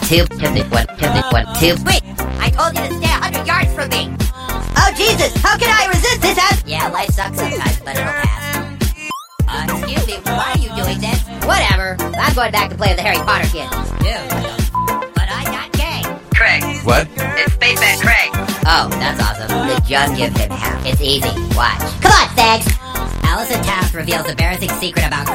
Wait, I told you to stay 100 yards from me. Oh, Jesus, how can I resist this? Yeah, life sucks sometimes, but it'll pass. Excuse me, why are you doing this? Whatever. I'm going back to play with the Harry Potter kids. Dude, but I'm not gay. Craig. What? It's Spaceman Craig. Oh, that's awesome. Then just give him half. It's easy. Watch. Come on, Stags. Allison Taft reveals embarrassing secret about Craig.